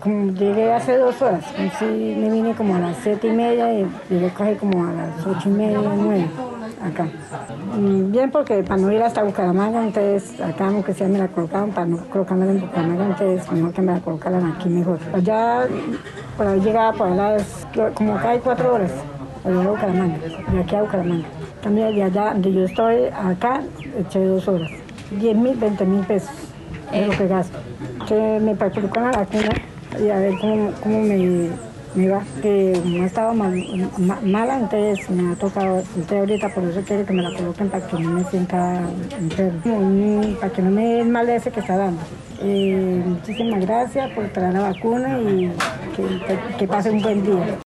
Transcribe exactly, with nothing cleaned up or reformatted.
como llegué hace dos horas, sí, me vine como a las siete y media y llegué a coger como a las ocho y media, nueve, acá. Mm, Bien, porque para no ir hasta Bucaramanga, entonces acá aunque sea me la colocaban, para no colocarme en Bucaramanga, entonces mejor que me la colocaran aquí mejor. Allá, por ahí llegaba por las, como acá hay cuatro horas, para llegar a Bucaramanga, de aquí a Bucaramanga. También de allá, donde yo estoy, acá, eché dos horas, diez mil, veinte mil pesos, es lo que gasto. Que me practicó con la vacuna y a ver cómo, cómo me, me va, que no ha estado mal, ma- mala, entonces me ha tocado, entonces ahorita por eso quiero que me la coloquen para que no me sienta enfermo, mm, para que no me dé el mal ese que está dando. Eh, muchísimas gracias por traer la vacuna y que, que, que pase un buen día.